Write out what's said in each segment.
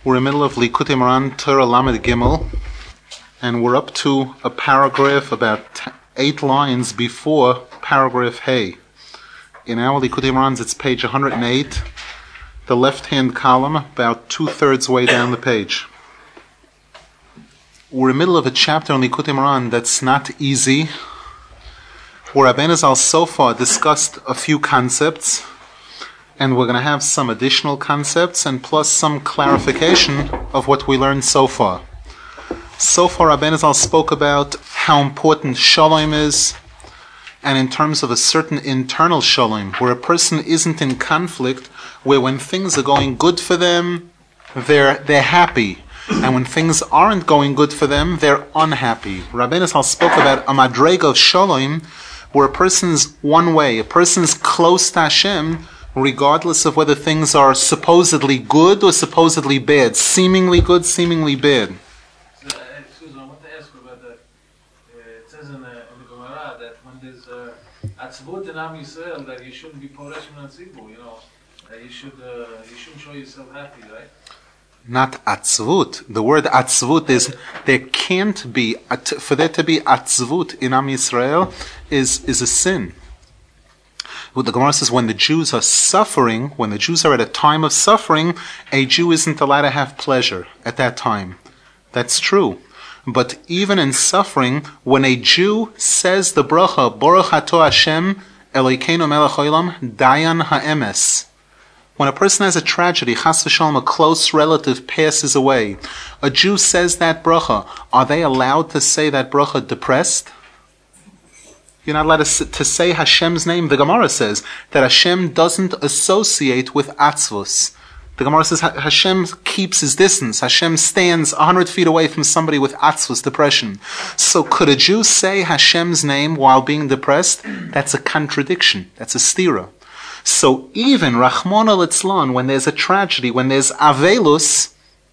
We're in the middle of Likutei Moharan Torah Lamed Gimel, and we're up to a paragraph about 8 lines before paragraph Hey. In our Likutei Moharan, it's page 108, the left-hand column, about 2/3 way down the page. We're in the middle of a chapter in Likutei Moharan that's not easy, where Rabbeinu Zal so far discussed a few concepts, and we're going to have some additional concepts and plus some clarification of what we learned so far. So far, Rabbeinu Zal spoke about how important shalom is, and in terms of a certain internal shalom, where a person isn't in conflict, where when things are going good for them, they're happy, and when things aren't going good for them, they're unhappy. Rabbeinu Zal spoke about a madrega of shalom, where a person's one way, a person's close to Hashem, regardless of whether things are supposedly good or supposedly bad, seemingly good, seemingly bad. Excuse me, I want to ask you about that. It says in the Gemara that when there's atzvut in Am Yisrael, that you shouldn't be poresh min hatzibur, you shouldn't show yourself happy, right? Not atzvut. The word atzvut is, there can't be, for there to be atzvut in Am Yisrael is a sin. What the Gemara says, when the Jews are suffering, when the Jews are at a time of suffering, a Jew isn't allowed to have pleasure at that time. That's true. But even in suffering, when a Jew says the bracha, Baruch Atah Hashem, Elokeinu melech haolam, Dayan ha'emes. When a person has a tragedy, chas v'shalom, a close relative passes away, a Jew says that bracha, are they allowed to say that bracha depressed? You're not allowed to say Hashem's name. The Gemara says that Hashem doesn't associate with atzvus. The Gemara says Hashem keeps his distance. Hashem stands 100 feet away from somebody with atzvus, depression. So could a Jew say Hashem's name while being depressed? That's a contradiction. That's a stira. So even Rachmana litzlan, when there's a tragedy, when there's avelus,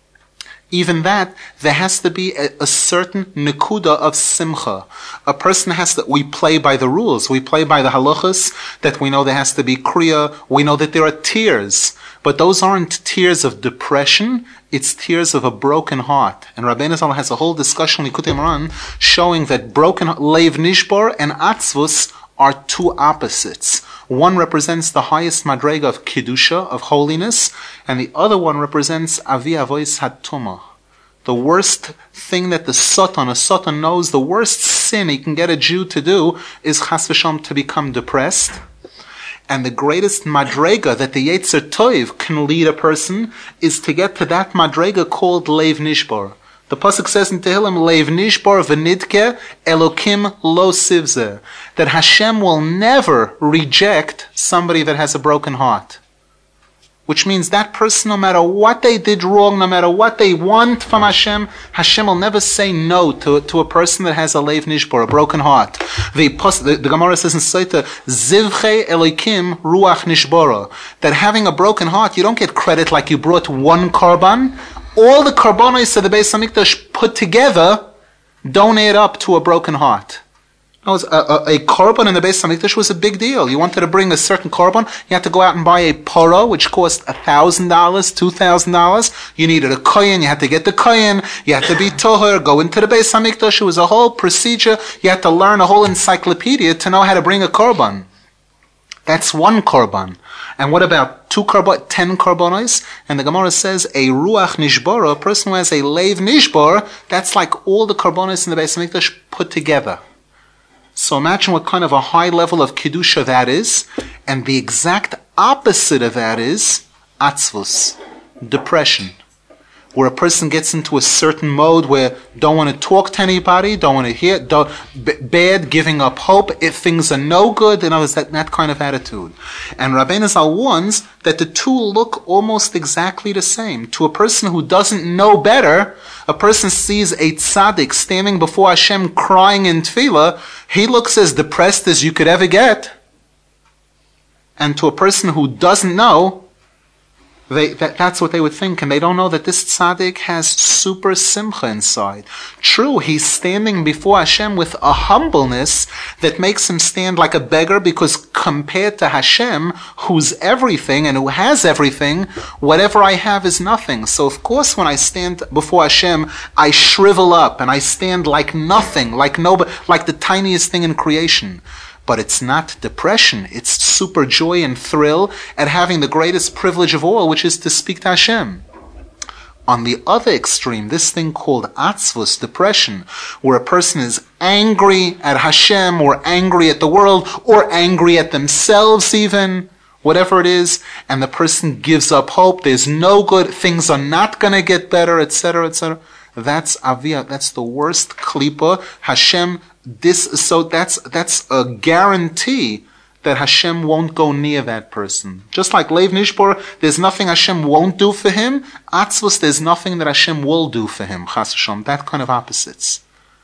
even that, there has to be a certain nekuda of simcha. A person has to, we play by the rules, we play by the halachas, that we know there has to be kriya, we know that there are tears, but those aren't tears of depression, it's tears of a broken heart. And Rabbeinu Zal has a whole discussion in Likutei Moharan showing that broken leiv nishbar and atzvus are two opposites. One represents the highest madrega of kedusha, of holiness, and the other one represents avi avois hatuma. The worst thing that a Satan knows, the worst sin he can get a Jew to do is chas v'shalom to become depressed. And the greatest madrega that the Yetzer Tov can lead a person is to get to that madrega called leiv nishbar. The pasuk says in Tehillim, leiv nishbar v'nidke Elokim lo sivzeh, that Hashem will never reject somebody that has a broken heart. Which means that person, no matter what they did wrong, no matter what they want from Hashem, Hashem will never say no to a person that has a leiv nishbar, a broken heart. The Gemara says in Saita, zivchei Elokim ruach nishbara, that having a broken heart, you don't get credit like you brought one korban. All the korbanos of the Beis Hamikdash put together don't add up to a broken heart. A korban in the Beis Hamikdash was a big deal. You wanted to bring a certain korban, you had to go out and buy a poro, which cost $1,000, $2,000. You needed a kohen, you had to get the kohen, you had to be toher, go into the Beis Hamikdash. It was a whole procedure. You had to learn a whole encyclopedia to know how to bring a korban. That's one korban. And what about 10 korbanos? And the Gemara says a ruach nishbara, a person who has a leiv nishbar, that's like all the korbanos in the Beis Hamikdash put together. So imagine what kind of a high level of kedusha that is, and the exact opposite of that is atzvus, depression, where a person gets into a certain mode where don't want to talk to anybody, don't want to hear, bad, giving up hope, if things are no good, and that kind of attitude. And Rabbeinu Zal warns that the two look almost exactly the same. To a person who doesn't know better, a person sees a tzaddik standing before Hashem crying in tefillah, he looks as depressed as you could ever get. And to a person who doesn't know, That's what they would think, and they don't know that this tzaddik has super simcha inside. True, he's standing before Hashem with a humbleness that makes him stand like a beggar, because compared to Hashem, who's everything and who has everything, whatever I have is nothing. So of course when I stand before Hashem, I shrivel up and I stand like nothing, like the tiniest thing in creation. But it's not depression, it's super joy and thrill at having the greatest privilege of all, which is to speak to Hashem. On the other extreme, this thing called atzvus, depression, where a person is angry at Hashem, or angry at the world, or angry at themselves even, whatever it is, and the person gives up hope, there's no good, things are not going to get better, etc., etc. That's aviyah, that's the worst klipa. Hashem, that's a guarantee that Hashem won't go near that person. Just like Lev Nishbor, there's nothing Hashem won't do for him. Atzvus, there's nothing that Hashem will do for him. Chas v'shalom, that kind of opposites.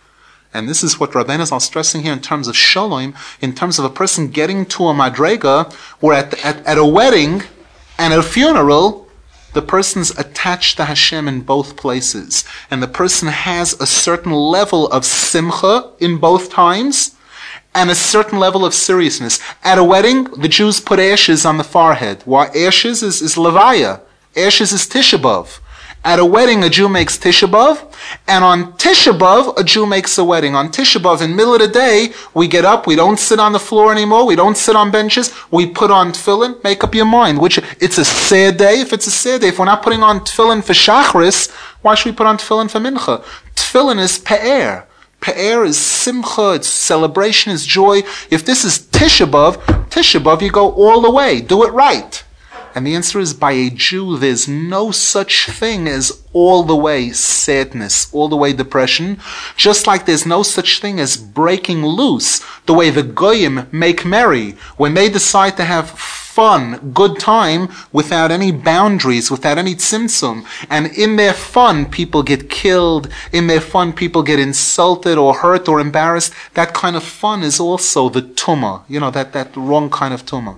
And this is what Rabbeinu is stressing here in terms of shalom, in terms of a person getting to a madrega, where at a wedding and a funeral, the person's attached to Hashem in both places. And the person has a certain level of simcha in both times, and a certain level of seriousness. At a wedding, the Jews put ashes on the forehead. Why? Ashes is levaya. Ashes is Tisha B'Av. At a wedding, a Jew makes Tisha B'Av, and on Tisha B'Av, a Jew makes a wedding. On Tisha B'Av, in the middle of the day, we get up, we don't sit on the floor anymore, we don't sit on benches, we put on tefillin, make up your mind. It's a sad day. If it's a sad day, if we're not putting on tefillin for Shachris, why should we put on tefillin for Mincha? Tefillin is pe'er. Pe'er is simcha, it's celebration, it's joy. If this is Tisha B'Av, you go all the way, do it right. And the answer is, by a Jew, there's no such thing as all the way sadness, all the way depression, just like there's no such thing as breaking loose, the way the Goyim make merry, when they decide to have fun, good time, without any boundaries, without any tzimtzum. And in their fun, people get killed. In their fun, people get insulted or hurt or embarrassed. That kind of fun is also the tumah, that wrong kind of tumah.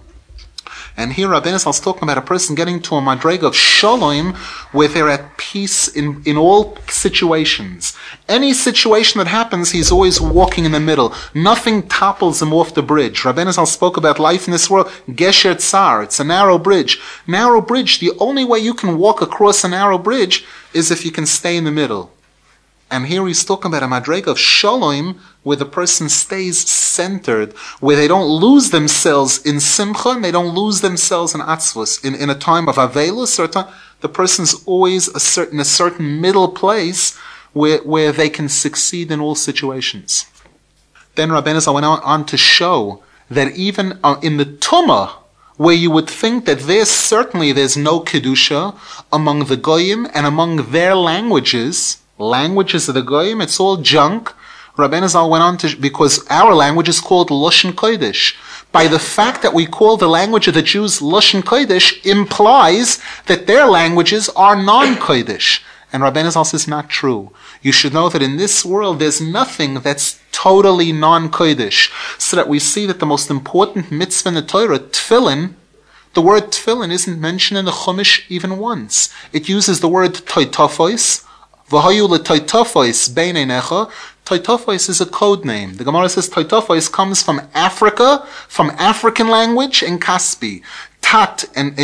And here Rabbeinu is talking about a person getting to a madrega of shalom, where they're at peace in all situations. Any situation that happens, he's always walking in the middle. Nothing topples him off the bridge. Rabbeinu spoke about life in this world. Gesher Tsar, it's a narrow bridge. Narrow bridge, the only way you can walk across a narrow bridge is if you can stay in the middle. And here he's talking about a madrega of shalom, where the person stays centered, where they don't lose themselves in simcha, and they don't lose themselves in atzvus. In a time of avelus, the person's always in a certain middle place where they can succeed in all situations. Then Rabbeinu went on to show that even in the tumah, where you would think that there's no kedusha among the goyim and among their languages of the goyim, it's all junk. Rabbeinu Zal went on to, because our language is called Lashon Kodesh. By the fact that we call the language of the Jews Lashon Kodesh implies that their languages are non-Kodesh. And Rabbeinu Zal says not true. You should know that in this world there's nothing that's totally non-Kodesh. So that we see that the most important mitzvah in the Torah, tefillin, the word tefillin isn't mentioned in the Chumash even once. It uses the word toitofos, V'hayu l'toitofos beinenecha. Toitofos is a code name. The Gemara says toitofos comes from Africa, from African language, and Kaspi. Tat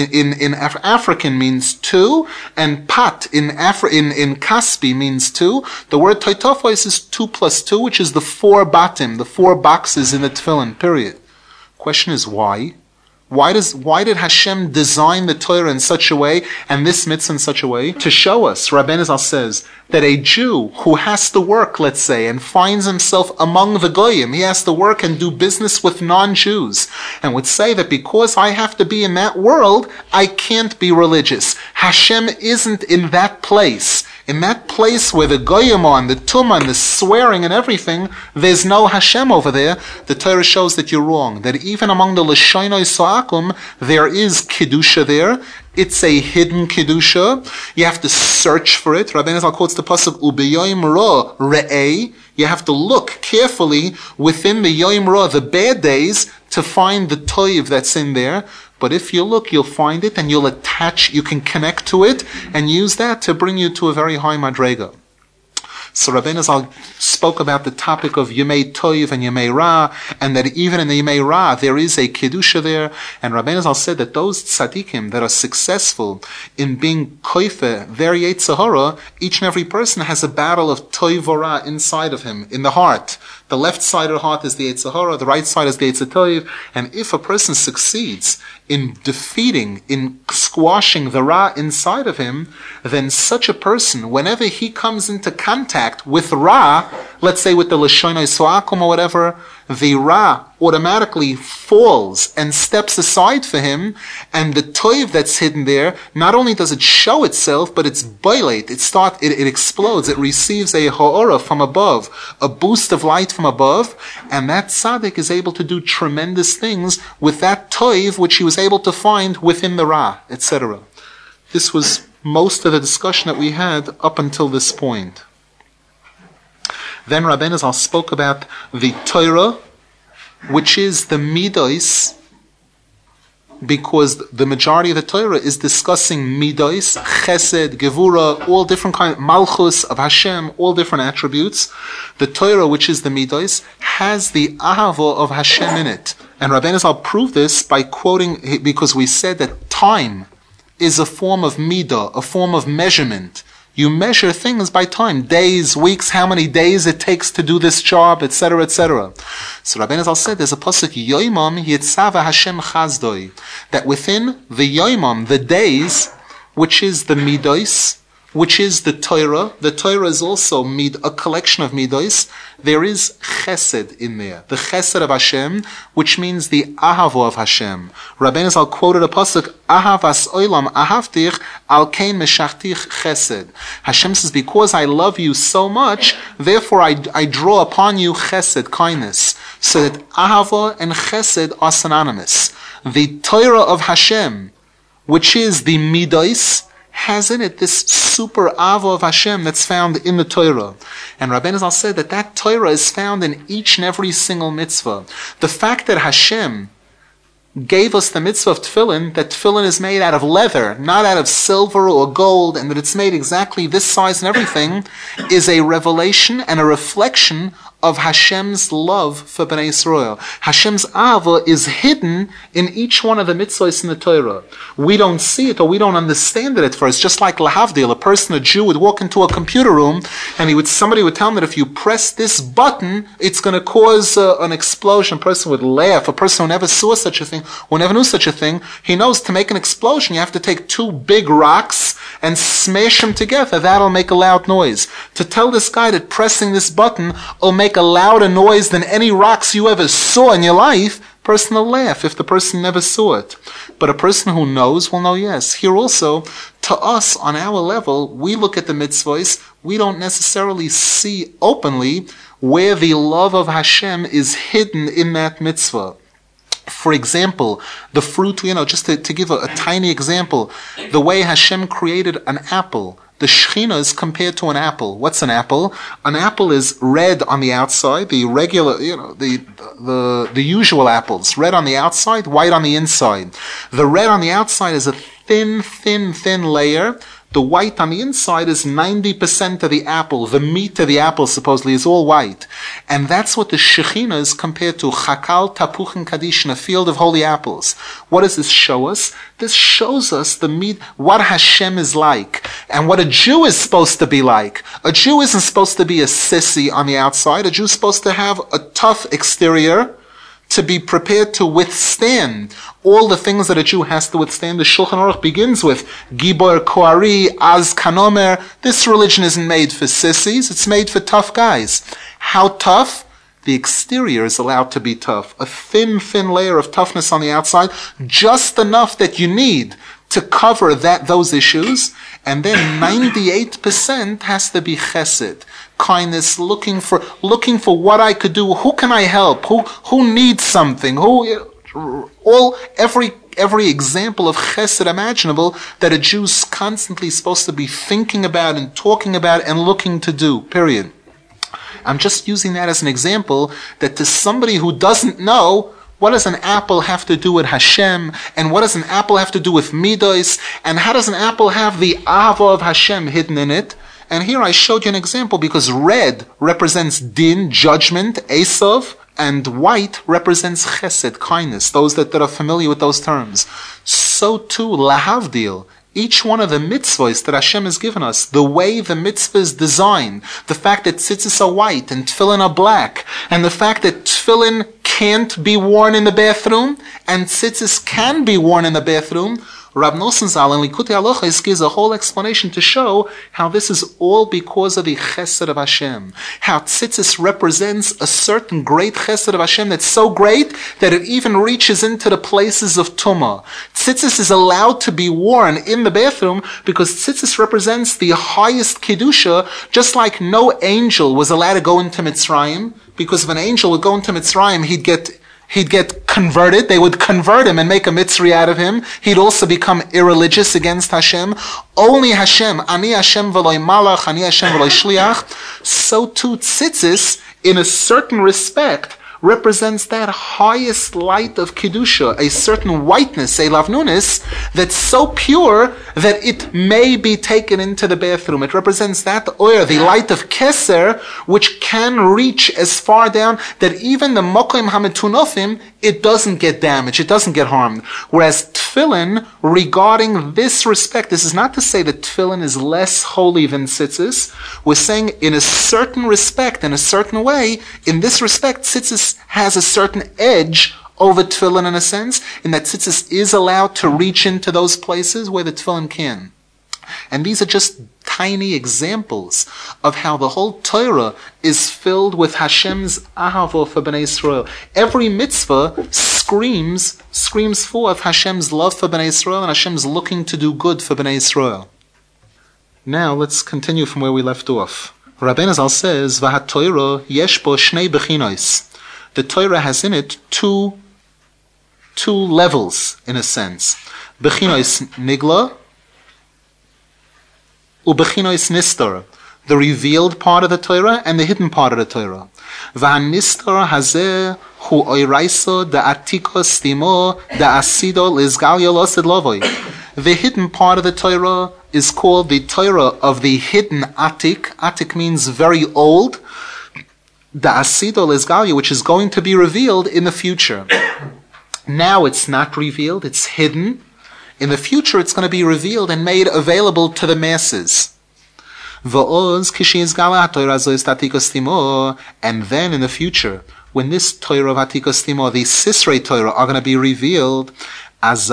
in African means two, and pat in Kaspi means two. The word toitofos is 2 plus 2, which is the 4 batim, the 4 boxes in the tefillin, period. Question is why? Why did Hashem design the Torah in such a way, and this mitzvah in such a way? To show us, Rabbeinu Zal says, that a Jew who has to work, let's say, and finds himself among the Goyim, he has to work and do business with non-Jews, and would say that because I have to be in that world, I can't be religious. Hashem isn't in that place. In that place where the Goyim are, and the Tumah, and the swearing and everything, there's no Hashem over there. The Torah shows that you're wrong. That even among the Lashonoi Soakum, there is Kedusha there. It's a hidden Kedusha. You have to search for it. Rabbeinu Zal quotes the pasuk, Ubeyoim Ra Re'ei. You have to look carefully within the Yoim Ra, the bad days, to find the Toiv that's in there. But if you look, you'll find it and you can connect to it and use that to bring you to a very high madrega. So Rabbeinu Zal spoke about the topic of Yemei Toiv and Yemei Ra, and that even in the Yemei Ra there is a Kedusha there. And Rabbeinu Zal said that those tzaddikim that are successful in being koife, their Yetzer Hara, each and every person has a battle of Toiv or Ra inside of him, in the heart. The left side of the heart is the Yetzer Hara, the right side is the Yetzer Toiv. And if a person succeeds in defeating, in squashing the Ra inside of him, then such a person, whenever he comes into contact with Ra, let's say with the Lashonai Suakum or whatever, the Ra automatically falls and steps aside for him, and the Toiv that's hidden there, not only does it show itself, but it's boilate, it explodes, it receives a ha'ora from above, a boost of light from above, and that tzaddik is able to do tremendous things with that Toiv which he was able to find within the Ra, etc. This was most of the discussion that we had up until this point. Then Rabbeinu Zal spoke about the Torah, which is the Midos, because the majority of the Torah is discussing Midos, Chesed, Gevura, all different kinds, Malchus of Hashem, all different attributes. The Torah, which is the Midos, has the Ahava of Hashem in it. And Rabbeinu Zal proved this by quoting, because we said that time is a form of midah, a form of measurement. You measure things by time, days, weeks, how many days it takes to do this job, etc., etc. So Rabbeinu Zal said, there's a pasuk, Yoimam Yitzava Hashem Chazdoi, that within the Yoimam, the days, which is the midos, which is the Torah is also a collection of midos, there is chesed in there, the chesed of Hashem, which means the ahavo of Hashem. Rabbeinu Zal quoted a pasuk, Ahavas oilam ahavtich al kein meshachtich chesed. Hashem says, because I love you so much, therefore I draw upon you chesed, kindness. So that ahava and chesed are synonymous. The Torah of Hashem, which is the midos, has in it this super ava of Hashem that's found in the Torah. And Rabbeinu Zal said that Torah is found in each and every single mitzvah. The fact that Hashem gave us the mitzvah of tefillin, that tefillin is made out of leather, not out of silver or gold, and that it's made exactly this size and everything, is a revelation and a reflection of Hashem's love for Bnei Yisrael. Hashem's Ava is hidden in each one of the mitzvahs in the Torah. We don't see it or we don't understand it at first. Just like Lahavdil, a Jew would walk into a computer room and somebody would tell him that if you press this button, it's going to cause an explosion. A person would laugh. A person who never saw such a thing, who never knew such a thing, he knows to make an explosion, you have to take two big rocks and smash them together. That'll make a loud noise. To tell this guy that pressing this button will make a louder noise than any rocks you ever saw in your life, person will laugh if the person never saw it. But a person who knows will know, yes. Here also, to us, on our level, we look at the mitzvahs, we don't necessarily see openly where the love of Hashem is hidden in that mitzvah. For example, the fruit, just to give a tiny example, the way Hashem created an apple. The Shekhinah is compared to an apple. What's an apple? An apple is red on the outside, the regular, the usual apples. Red on the outside, white on the inside. The red on the outside is a thin layer. The white on the inside is 90% of the apple. The meat of the apple supposedly is all white. And that's what the Shekhinah is compared to. Chakal Tapuchin Kadishin, a field of holy apples. What does this show us? This shows us the meat, what Hashem is like, and what a Jew is supposed to be like. A Jew isn't supposed to be a sissy on the outside. A Jew is supposed to have a tough exterior, to be prepared to withstand all the things that a Jew has to withstand. The Shulchan Aruch begins with Gibor Koari, Az Kanomer. This religion isn't made for sissies, it's made for tough guys. How tough? The exterior is allowed to be tough. A thin layer of toughness on the outside, just enough that you need to cover those issues, and then 98% has to be chesed, kindness, looking for what I could do. Who can I help? Who needs something? Every example of chesed imaginable that a Jew's constantly supposed to be thinking about and talking about and looking to do. Period. I'm just using that as an example that to somebody who doesn't know, What does an apple have to do with Hashem? And what does an apple have to do with Midos? And how does an apple have the Ahava of Hashem hidden in it? And here I showed you an example because red represents din, judgment, Esav, and white represents chesed, kindness, those that are familiar with those terms. So too, lahavdil, each one of the mitzvahs that Hashem has given us, the way the mitzvah is designed, the fact that tzitzis are white and tefillin are black, and the fact that tefillin can't be worn in the bathroom, and tzitzis can be worn in the bathroom, Rab Nosson Zal in Likutei Halachos gives a whole explanation to show how this is all because of the chesed of Hashem. How tzitzis represents a certain great chesed of Hashem that's so great that it even reaches into the places of tumah. Tzitzis is allowed to be worn in the bathroom because tzitzis represents the highest kedusha, just like no angel was allowed to go into Mitzrayim, because if an angel would go into Mitzrayim, he'd get converted. They would convert him and make a mitzri out of him. He'd also become irreligious against Hashem. Only Hashem, Ani Hashem v'loi malach, Ani Hashem v'loi shliach. So too tzitzis, in a certain respect, represents that highest light of Kedusha, a certain whiteness, a lavnunis, that's so pure that it may be taken into the bathroom. It represents that oyer, the light of Keser, which can reach as far down that even the Mokim HaMetunofim, it doesn't get damaged, it doesn't get harmed. Whereas tefillin, regarding this respect, this is not to say that tefillin is less holy than tzitzis. We're saying in a certain respect, in a certain way, in this respect, tzitzis has a certain edge over tefillin in a sense, in that tzitzis is allowed to reach into those places where the tefillin can. And these are just tiny examples of how the whole Torah is filled with Hashem's ahava for Bnei Yisrael. Every mitzvah screams forth Hashem's love for Bnei Yisrael and Hashem's looking to do good for Bnei Yisrael. Now let's continue from where we left off. Rabbeinu Zal says, "V'hat Torah yesh bo shnei bechinos." The Torah has in it two levels, in a sense. Bechinos nigla, ubechinos nistar, the revealed part of the Torah and the hidden part of the Torah. V'hanistar hazeh hu oiraiso da'atikos timo da'asido lizgalyo losid lovoi. The hidden part of the Torah is called the Torah of the hidden atik. Atik means very old. Da'asido lizgalyo, which is going to be revealed in the future. Now it's not revealed, it's hidden. In the future, it's going to be revealed and made available to the masses. And then in the future, when this Torah of Atikos Timo, the Sisrei Torah, are going to be revealed, because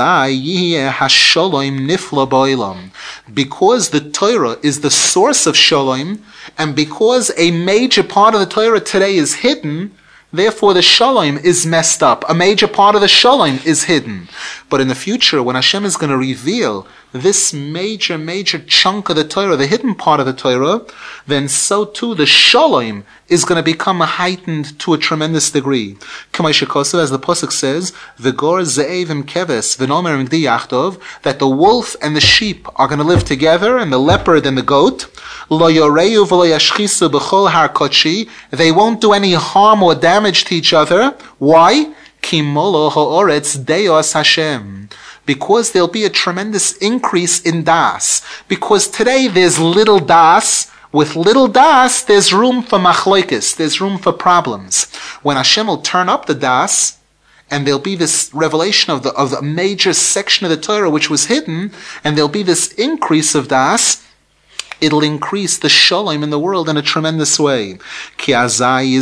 the Torah is the source of Shalom, and because a major part of the Torah today is hidden, therefore the Shalom is messed up. A major part of the Shalom is hidden. But in the future, when Hashem is going to reveal this major chunk of the Torah, the hidden part of the Torah, then so too the Shalom is going to become heightened to a tremendous degree. As the Pasuk says, V'gor ze'evim keves v'nomer migdi yachtov, that the wolf and the sheep are going to live together, and the leopard and the goat. Lo yoreyu v'lo yashchisu b'chol har kodeshi, they won't do any harm or damage to each other. Why? Ki molo ha'oretz deos Hashem. Because there'll be a tremendous increase in das. Because today there's little das. With little das, there's room for machloikis. There's room for problems. When Hashem will turn up the das, and there'll be this revelation of the major section of the Torah which was hidden, and there'll be this increase of das, it'll increase the shalom in the world in a tremendous way. Because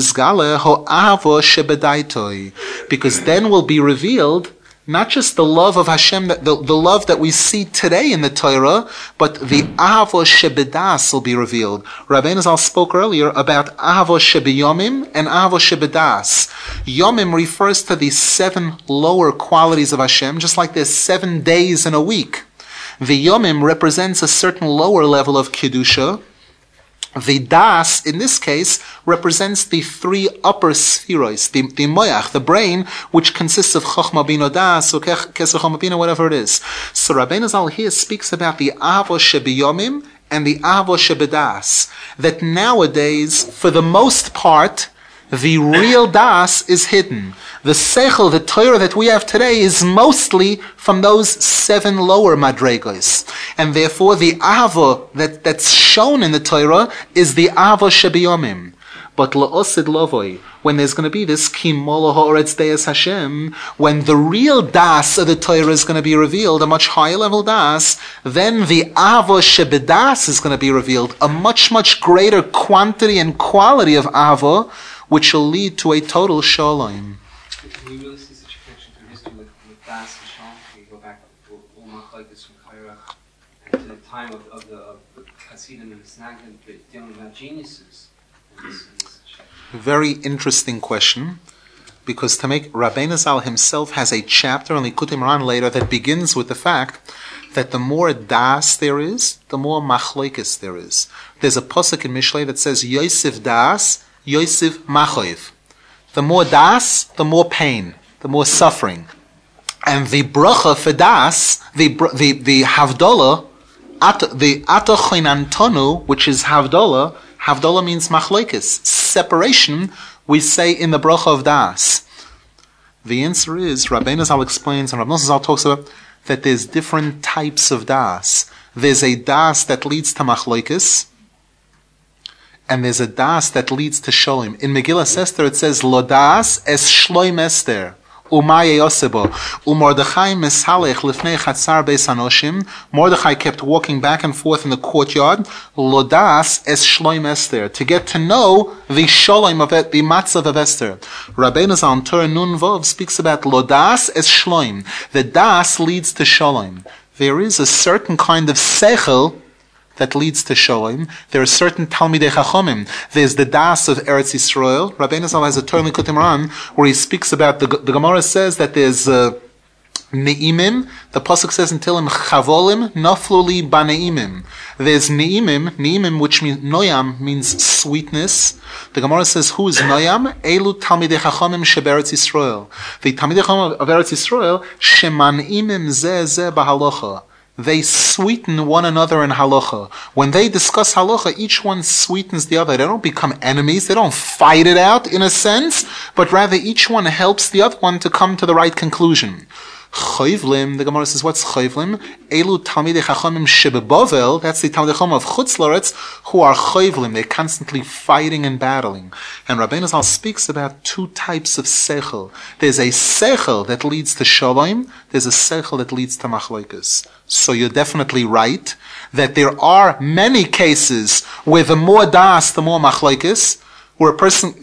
then will be revealed not just the love of Hashem, the love that we see today in the Torah, but the ahava shebedas will be revealed. Rabbeinu Zal spoke earlier about ahava shebeyomim and ahava shebedas. Yomim refers to the 7 lower qualities of Hashem, just like there's 7 days in a week. The Yomim represents a certain lower level of Kedusha. The Das, in this case, represents the 3 upper spheroids, the moyach, the brain, which consists of Chochma Bina Das, or Keser Chochma Bina, whatever it is. So Rabbeinu Zal here speaks about the Ahava Shebiyomim and the Ahava Shebedas. That nowadays, for the most part, The real das is hidden. The seichel, the Torah that we have today, is mostly from those 7 lower madregos. And therefore the ahava that's shown in the Torah is the ahava shebiyomim. But la'osid lovoi, when there's going to be this kimolo ha'oretz deis Hashem, when the real das of the Torah is going to be revealed, a much higher level das, then the ahava shebedas is going to be revealed, a much, much greater quantity and quality of ahava, which will lead to a total shalom. Can you really see such a connection through history with Das and Shalom? Can you go back to Ulmach like this from Cairo and to the time of the Hasidim and the Snagdim dealing about geniuses? Very interesting question, because to make Rabbeinu Zal himself has a chapter on Likutei Moharan later that begins with the fact that the more das there is, the more machlokes there is. There's a pasuk in Mishlei that says Yosef das, Yosef machoiv. The more das, the more pain, the more suffering. And the bracha for das, the havdalah, the atochinantonu, which is havdalah, havdalah means machlokes, separation, we say in the bracha of das. The answer is, Rabbeinu Zal explains, and Rabbeinu Zal talks about, that there's different types of das. There's a das that leads to machlokes, and there's a das that leads to shalom. In Megillas Esther it says, Lo das es shloim Esther. Umaye Yosebo. Umordechai mesalech lifnei chatzar beis hanoshim. Mordechai kept walking back and forth in the courtyard. Lodas es shloim Esther. To get to know the shalom of it, the matzav of Esther. Rabbeinu Zal on Torah Nun Vov speaks about Lodas es shloim. The das leads to shalom. There is a certain kind of seichel that leads to shalom. There are certain Talmidei Chachomim. There's the das of Eretz Yisrael. Rabbeinu Zal has a Torah Likutei Moharan where he speaks about, the Gemara says that there's Ne'imim. The pasuk says in Tehillim, Chavolim naflu li ba'ne'imim. There's Ne'imim, which means Noyam means sweetness. The Gemara says, who is Noyam? Elu Talmidei Chachomim sheberetz Yisrael. The Talmidei Chachomim of Eretz Yisrael, sheman'imim zeh b'halacha. They sweeten one another in halacha. When they discuss halacha, each one sweetens the other. They don't become enemies. They don't fight it out in a sense, but rather each one helps the other one to come to the right conclusion. Choivlim, the Gemara says, what's choivlim? Elu Talmidei Chachamim shebeBavel, that's the Talmidei Chacham of Chutz La'aretz, who are choivlim. They're constantly fighting and battling. And Rabbeinu Zal speaks about 2 types of seichel. There's a seichel that leads to shalom. There's a seichel that leads to machlokes. So you're definitely right that there are many cases where the more das, the more machlokes, where a person,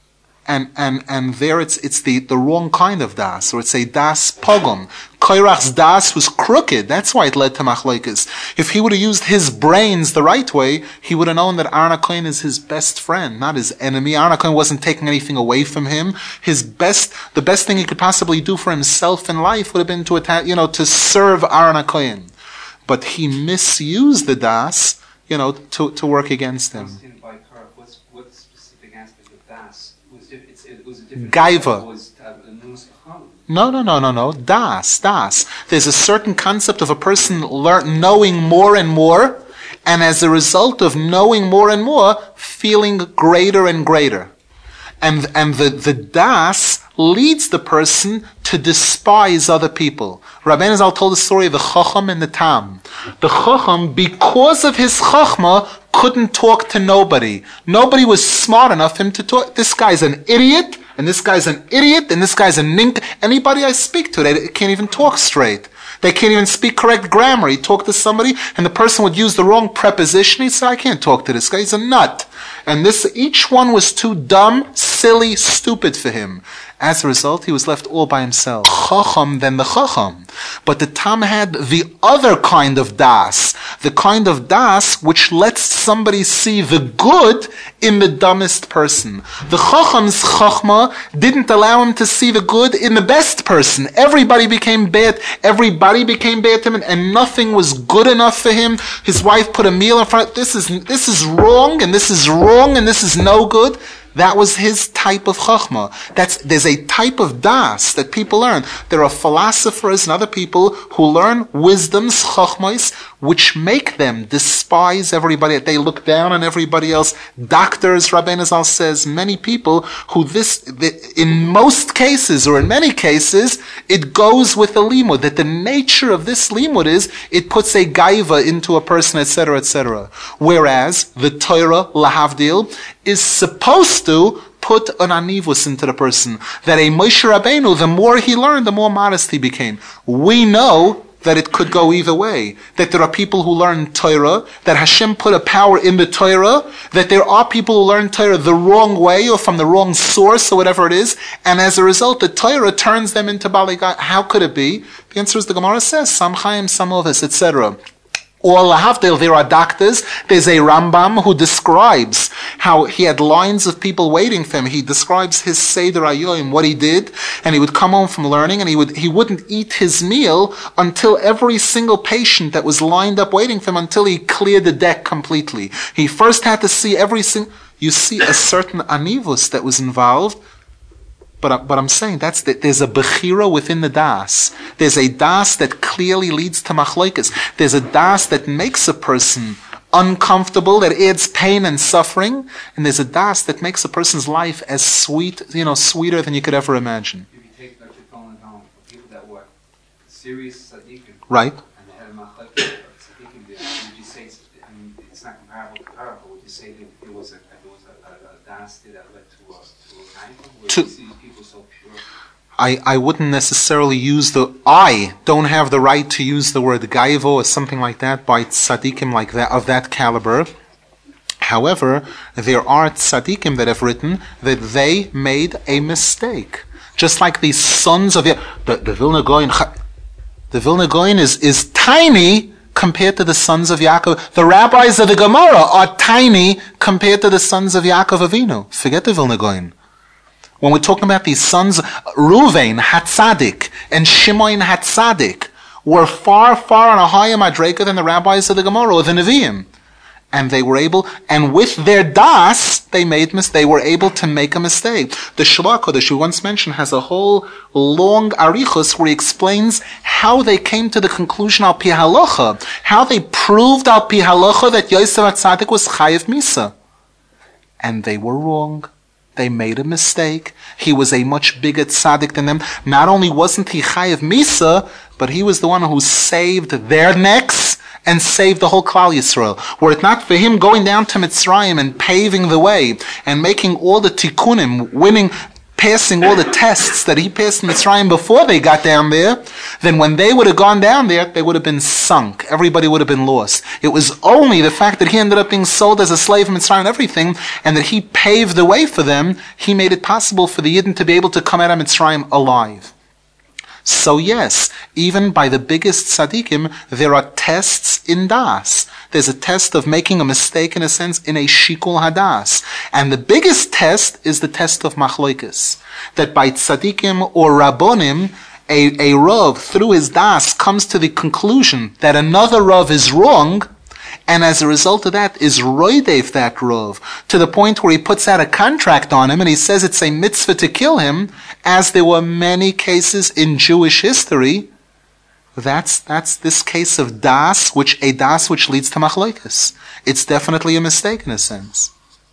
and there it's the wrong kind of das, or it's a das pogum. Korach's das was crooked. That's why it led to machlokes. If he would have used his brains the right way, he would have known that Aaron HaKohen is his best friend, not his enemy. Aaron HaKohen wasn't taking anything away from him. The best thing he could possibly do for himself in life would have been to serve Aaron HaKohen. But he misused the das, to work against him. What specific aspect of das was a different Gaiva. No. Das. There's a certain concept of a person knowing more and more, and as a result of knowing more and more, feeling greater and greater. And the das leads the person to despise other people. Rabbeinu Zal told the story of the Chacham and the Tam. The Chacham, because of his Chachma, couldn't talk to nobody. Nobody was smart enough for him to talk. This guy's an idiot, and this guy's an idiot, and this guy's a nink. Anybody I speak to, they can't even talk straight. They can't even speak correct grammar. He'd talk to somebody, and the person would use the wrong preposition. He'd say, I can't talk to this guy. He's a nut. And each one was too dumb, silly, stupid for him. As a result, he was left all by himself. Chacham than the Chacham. But the Tam had the other kind of das. The kind of das which lets somebody see the good in the dumbest person. The Chacham's Chachma didn't allow him to see the good in the best person. Everybody became bad to him, and nothing was good enough for him. His wife put a meal in front. This is wrong, and this is wrong, and this is no good. That was his type of chachma. There's a type of das that people learn. There are philosophers and other people who learn wisdoms, chachmos, which make them despise everybody. They look down on everybody else. Doctors, Rabbeinu Zal says, many people who in most cases, or in many cases, it goes with the limud, that the nature of this limud is, it puts a gaiva into a person, etc., etc. Whereas the Torah, lahavdil, is supposed to put an anivus into the person. That a Moshe Rabbeinu, the more he learned, the more modest he became. We know that it could go either way. That there are people who learn Torah, that Hashem put a power in the Torah, that there are people who learn Torah the wrong way or from the wrong source or whatever it is, and as a result the Torah turns them into Bali Gai. How could it be? The answer is the Gemara says, some Chaim, some Ovis, etc. Or lahavdil, there are doctors. There's a Rambam who describes how he had lines of people waiting for him. He describes his Seder Ayoim, what he did, and he would come home from learning, and he wouldn't eat his meal until every single patient that was lined up waiting for him, until he cleared the deck completely. He first had to see you see a certain anivus that was involved. But I'm saying there's a bechira within the das. There's a das that clearly leads to machlokes. There's a das that makes a person uncomfortable, that adds pain and suffering, and there's a das that makes a person's life as sweet, sweeter than you could ever imagine. If you take Dr. Cohen down, people that were serious tzaddikim, right? And they had a machlokes tzaddikim, would you say it's not comparable? Would you say that it was a das that led to a To, see people so pure? I wouldn't necessarily I don't have the right to use the word gaivo or something like that by tzaddikim like that, of that caliber. However, there are tzaddikim that have written that they made a mistake. Just like these sons of the Vilna Gaon. The Vilna Gaon is tiny compared to the sons of Yaakov. The rabbis of the Gemara are tiny compared to the sons of Yaakov Avinu. Forget the Vilna Gaon. When we're talking about these sons, Ruvain Hatzadik and Shimon Hatzadik were far, far on a higher madreka than the rabbis of the Gemara or the Nevi'im. And they were able, and with their das, they were able to make a mistake. The Shalach Kodesh, we once mentioned, has a whole long arichus where he explains how they came to the conclusion al pi halacha, how they proved al pi halacha that Yosef Hatzadik was chayiv misa. And they were wrong. They made a mistake. He was a much bigger tzaddik than them. Not only wasn't he chayiv misa, but he was the one who saved their necks and saved the whole Klal Yisrael. Were it not for him going down to Mitzrayim and paving the way and making all the tikkunim, passing all the tests that he passed in Mitzrayim before they got down there, then when they would have gone down there, they would have been sunk. Everybody would have been lost. It was only the fact that he ended up being sold as a slave in Mitzrayim and everything, and that he paved the way for them, he made it possible for the Yidden to be able to come out of Mitzrayim alive. So yes, even by the biggest tzaddikim, there are tests in das. There's a test of making a mistake, in a sense, in a shikul hadas. And the biggest test is the test of machlokes. That by tzaddikim or rabbonim, a Rav, through his das, comes to the conclusion that another Rav is wrong, and as a result of that is roidev that Rav, to the point where he puts out a contract on him and he says it's a mitzvah to kill him, as there were many cases in Jewish history. That's this case of das, which leads to machlokes. It's definitely a mistake in a sense.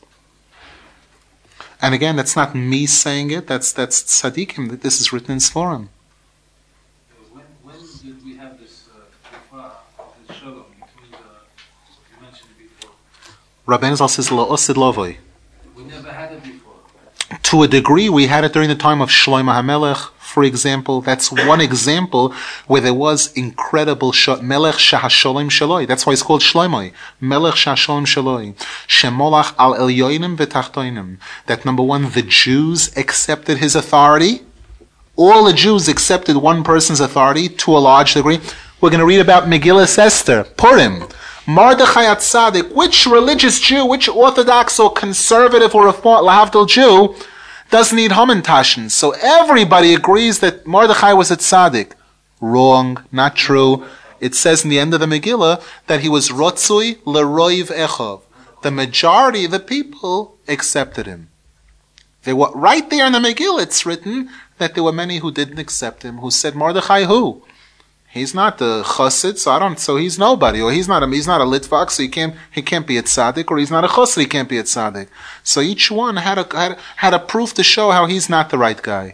And again, that's not me saying it, that's tzaddikim, that this is written in Sforim. When did we have this this shalom between you mentioned before? Rabbeinu Zal says la'osid lovoi. We never had it before. To a degree, we had it during the time of Shlomo HaMelech, for example. That's one example where there was incredible Melech Shahasholim Shaloi. That's why it's called Shlomo. Melech Shahasholim Shaloi. Shemolach al Elyonim v'Tachtoinim. That number one, the Jews accepted his authority. All the Jews accepted one person's authority to a large degree. We're going to read about Megillas Esther, Purim. Mordechai Atzadik, which religious Jew, which Orthodox or conservative or Reform Lahavdil Jew doesn't need Hamantashen? So everybody agrees that Mordechai was a tzaddik. Wrong, not true. It says in the end of the Megillah that he was Rotzui Leroiv Echov. The majority of the people accepted him. There were, right there in the Megillah, it's written that there were many who didn't accept him, who said, Mordechai who? He's not the chassid, so he's nobody, or he's not a litvak, so he can't be a tzaddik, or he's not a chassid, he can't be a tzaddik. So each one had a proof to show how he's not the right guy.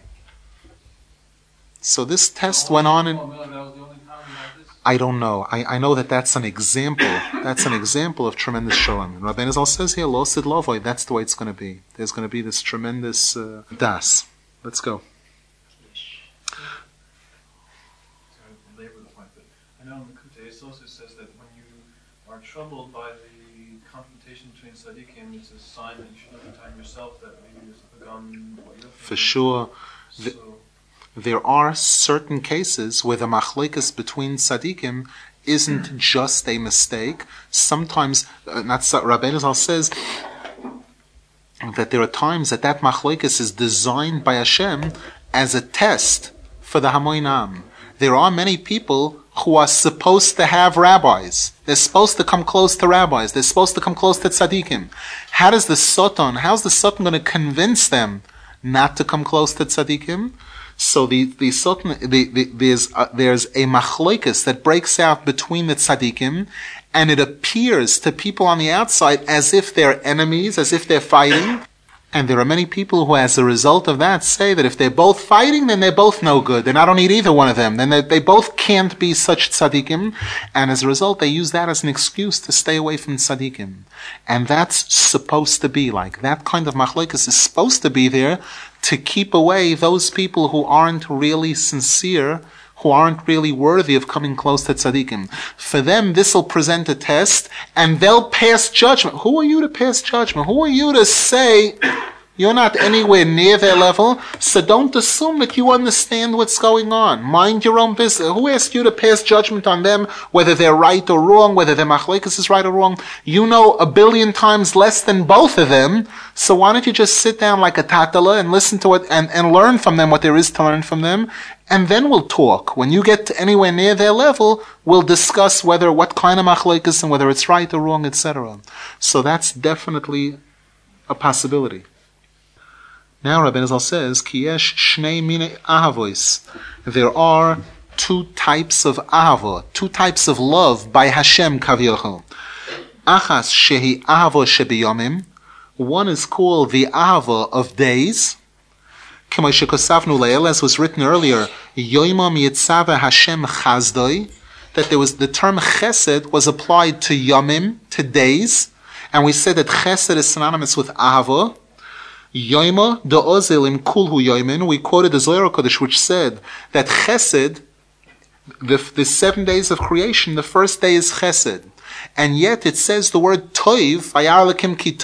So this test went on in... I don't know. I know that's an example. That's an example of tremendous shalom. Rabbeinu Zal says here, Lo sid lovoi, that's the way it's going to be. There's going to be this tremendous das. Let's go. I know in the Kutei Esos it says that when you are troubled by the confrontation between tzaddikim, it's a sign that you should look at time yourself that maybe there's a gun. For sure. There are certain cases where the machlokes between tzaddikim isn't just a mistake. Sometimes, Rabbeinu Zal says that there are times that machlokes is designed by Hashem as a test for the Hamoinam. There are many people who are supposed to have rabbis. They're supposed to come close to rabbis. They're supposed to come close to tzaddikim. How's the Satan going to convince them not to come close to tzaddikim? So there's a machlokes that breaks out between the tzaddikim, and it appears to people on the outside as if they're enemies, as if they're fighting. And there are many people who, as a result of that, say that if they're both fighting, then they're both no good. Then I don't need either one of them. Then they both can't be such tzaddikim. And as a result, they use that as an excuse to stay away from tzaddikim. And that's supposed to be like. That kind of machlokes is supposed to be there to keep away those people who aren't really sincere, who aren't really worthy of coming close to tzaddikim. For them, this will present a test, and they'll pass judgment. Who are you to pass judgment? Who are you to say you're not anywhere near their level? So don't assume that you understand what's going on. Mind your own business. Who asked you to pass judgment on them, whether they're right or wrong, whether their machlokes is right or wrong? You know 1,000,000,000 times less than both of them, so why don't you just sit down like a tatala and listen to it and learn from them what there is to learn from them, and then we'll talk. When you get to anywhere near their level, we'll discuss what kind of machlokes and whether it's right or wrong, etc. So that's definitely a possibility. Now Rabbeinu Zal says, Ki yesh shnei mine ahavois. There are two types of ahava, two types of love by Hashem kavyochel. Achas shehi ahava shebiyomim. One is called the ahava of days. K'mo shekosavnu le'el, as was written earlier, Yoimam yitzava Hashem chazdoi, that there was the term chesed was applied to yomim, to days, and we said that chesed is synonymous with ahava. Yoima da'ozil im kulhu yoimin. We quoted the Zohar Kodesh, which said that chesed, the 7 days of creation, the first day is chesed. And yet it says the word toiv, vayar lekim ki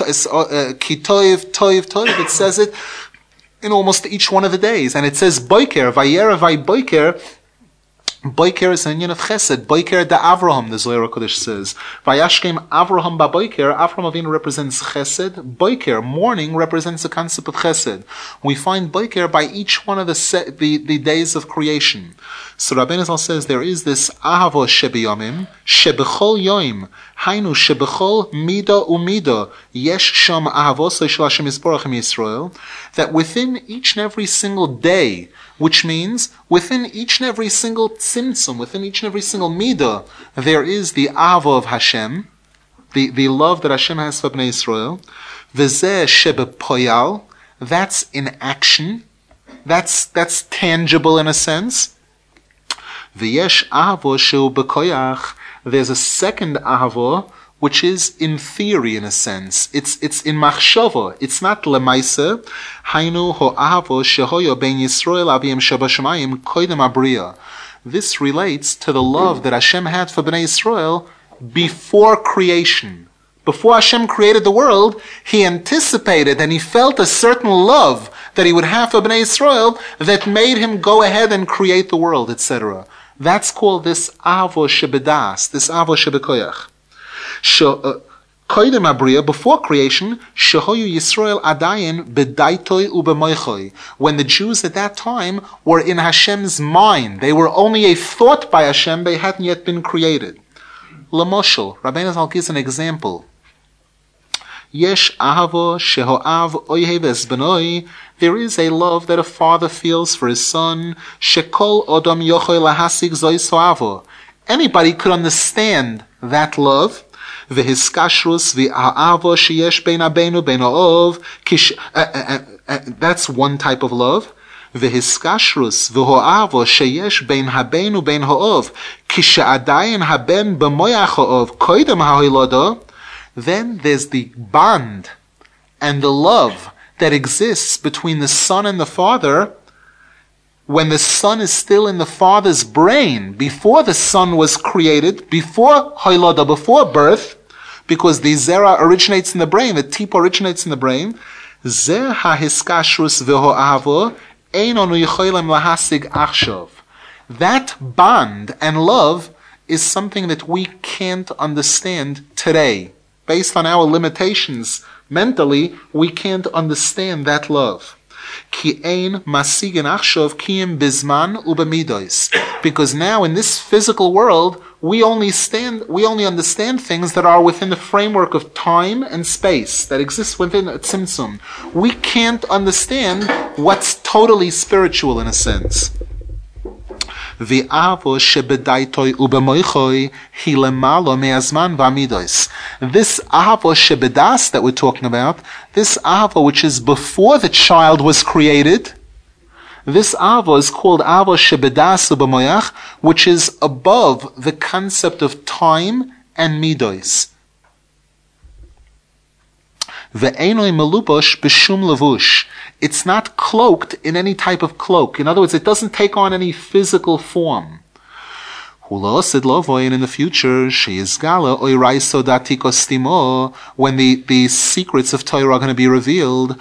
toiv, it says it in almost each one of the days. And it says boiker, vayera vay boiker. Boiker is an union of chesed. Boiker da Avraham, the Zohar Kodesh says. Vayashkem Avraham ba boiker. Avraham Avinu represents chesed. Boiker, morning, represents the concept of chesed. We find boiker by each one of the days of creation. So Rabbeinu Zal says there is this ahava shebiyomim, shebechol yoim, hainu shebechol mida umida, yesh sham ahavosai shel Hashem yisborach im Yisrael, that within each and every single day, which means within each and every single tzimtzum, within each and every single midah, there is the ahava of Hashem, the love that Hashem has for Bnei Yisrael. V'zeh shebepoyal, that's in action, that's tangible in a sense. V'yesh ahava sheu bekoyach, there's a second ahava, which is in theory, in a sense. It's in machshava. It's not lemaisa. Hainu ho'ahavo shehoyo ben Yisrael avim shabashamayim koidem abriya. This relates to the love that Hashem had for Bnei Yisrael before creation. Before Hashem created the world, He anticipated and He felt a certain love that He would have for Bnei Yisrael that made Him go ahead and create the world, etc. That's called this ahavo shebedas, this ahavo shebekoyach. Koidem abriya, before creation, shehoyu Yisrael adayin bedaitoi ubemoichoi. When the Jews at that time were in Hashem's mind, they were only a thought by Hashem, they hadn't yet been created. Lamoshel, Rabbeinu Zal gives an example. Yesh ahavo shehoav oyheves benoi. There is a love that a father feels for his son. Shekol odom yochoi lahasig zoi soavo. Anybody could understand that love. V'hiskashrus v'ha'avo sheyesh bein abenu bein ha'ov. That's one type of love. V'hiskashrus v'ho'avo sheyesh bein habenu bein ha'ov. Kisha'adayin haben b'moyach ha'ov koidem ha'hoilada. Then there's the bond and the love that exists between the son and the father when the son is still in the father's brain, before the son was created, before hoilada, before birth, because the zera originates in the brain, the tip originates in the brain. Zeh hahiskashrus v'ho'avo ein onu yichoylem lahasig achshav. That bond and love is something that we can't understand today. Based on our limitations mentally, we can't understand that love. Ki ein masigin achshav kiyim bizman ubamidos. Because now in this physical world, we only understand things that are within the framework of time and space, that exists within a tzimtzum. We can't understand what's totally spiritual in a sense. This ahava shebedas that we're talking about, this ahava which is before the child was created, this ahava is called ahava shebedas u'b'moyach, which is above the concept of time and midos. Ve'enoi melubosh b'shum levush. It's not cloaked in any type of cloak. In other words, it doesn't take on any physical form. And in the future, when the secrets of Torah are going to be revealed,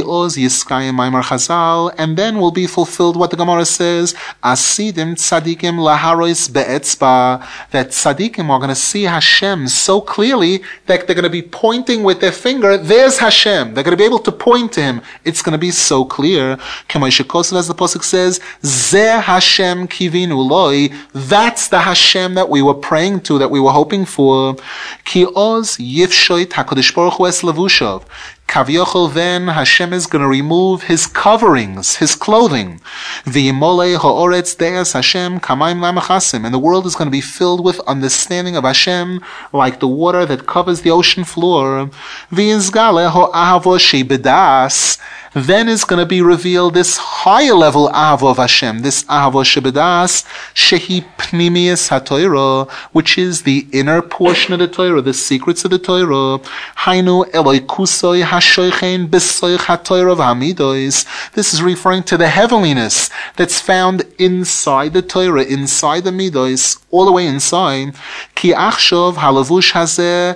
and then will be fulfilled what the Gemara says, Asidim tzadikim laharois be'etzba, that tzadikim are going to see Hashem so clearly that they're going to be pointing with their finger, there's Hashem. They're going to be able to point to Him. It's going to be so clear. As the Pasuk says, Zeh Hashem kivinu loi, that's the Hashem that we were praying to, that we were hoping for. Ki oz yifshoit HaKadosh Baruch Hu es levushav. Kavyochel, then Hashem is going to remove His coverings, His clothing. V'yimole ha'oretz de'as Hashem kamayim la'machasim. And the world is going to be filled with understanding of Hashem like the water that covers the ocean floor. V'yizgale ha'ahavo shebedas. Then is going to be revealed this higher level ahava of Hashem, this ahava shebedas, shehi pnimius haTorah, which is the inner portion of the Torah, the secrets of the Torah. Hainu eloikusoi hashoichen besoich haTorah v'hamidos. This is referring to the heavenliness that's found inside the Torah, inside the midos, all the way inside. Ki achshov halavush hazeh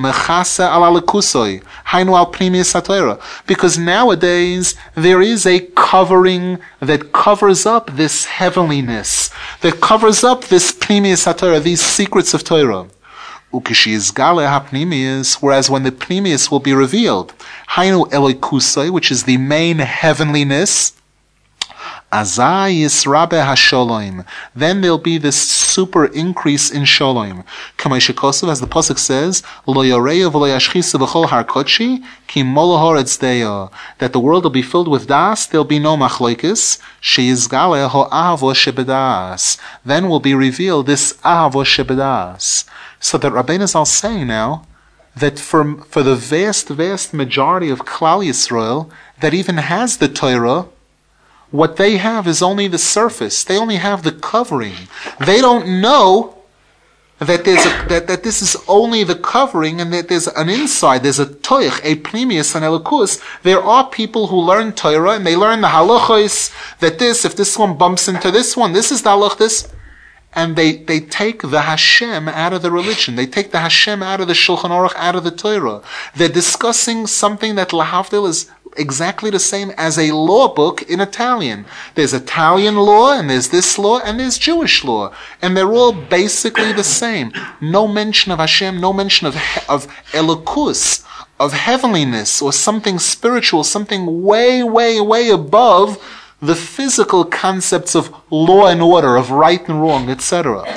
because nowadays there is a covering that covers up this heavenliness, that covers up this pnimius haTorah, these secrets of Torah. Whereas when the pnimius will be revealed, which is the main heavenliness, Azai Yisrabe HaSholom. Then there'll be this super increase in Sholom. Kamei Shekosov, as the Pasuk says, Lo Yoreyu v'lo Yashchisu v'chol har kodshi, ki molo horetz deyo. That the world will be filled with das, there'll be no machloikis, sheyizgale ho'ahavo shebedas. Then will be revealed this ahavo shebedas. So that Rabbeinu Zal saying now, that for the vast majority of Klal Yisrael, that even has the Torah, what they have is only the surface. They only have the covering. They don't know that that this is only the covering and that there's an inside, there's a toich, a pnimius, an elokus. There are people who learn Torah and they learn the halachos, that if this one bumps into this one, this is the halach, this. And they take the Hashem out of the religion. They take the Hashem out of the Shulchan Aruch, out of the Torah. They're discussing something that lahavdil is exactly the same as a law book in Italian. There's Italian law, and there's this law, and there's Jewish law. And they're all basically the same. No mention of Hashem, no mention of elokus, of heavenliness, or something spiritual, something way, way, way above the physical concepts of law and order, of right and wrong, etc.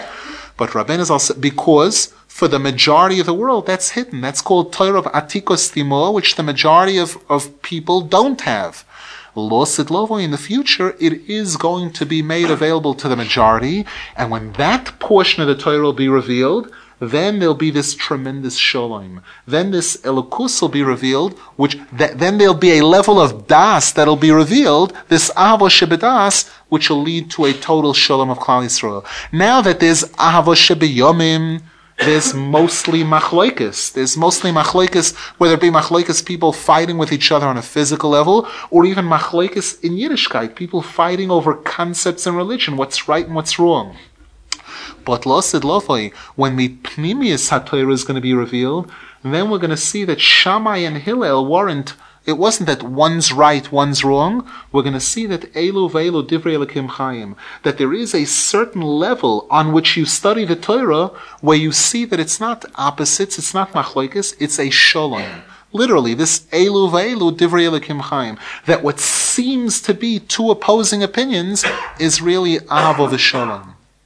But Rabbeinu Zal said, because for the majority of the world, that's hidden. That's called Torah of Atikos Timo, which the majority of people don't have. Lo Sidlovo, in the future, it is going to be made available to the majority, and when that portion of the Torah will be revealed, then there'll be this tremendous shalom. Then this elokus will be revealed, then there'll be a level of das that'll be revealed, this ahava shebedas, which will lead to a total shalom of Klal Yisrael. Now that there's ahava shebeyomim, there's mostly machloikus. Whether it be machloikus, people fighting with each other on a physical level, or even machloikus in Yiddishkeit, people fighting over concepts in religion, what's right and what's wrong. But lo sidlofoi, when the pnimius HaTorah is going to be revealed, then we're going to see that Shammai and Hillel it wasn't that one's right, one's wrong. We're going to see that Elu ve'elu divrei Elokim chayim, that there is a certain level on which you study the Torah where you see that it's not opposites, it's not machlokes, it's a shalom. Literally, this Elu ve'elu divrei Elokim chayim, that what seems to be two opposing opinions is really ahava v'shalom.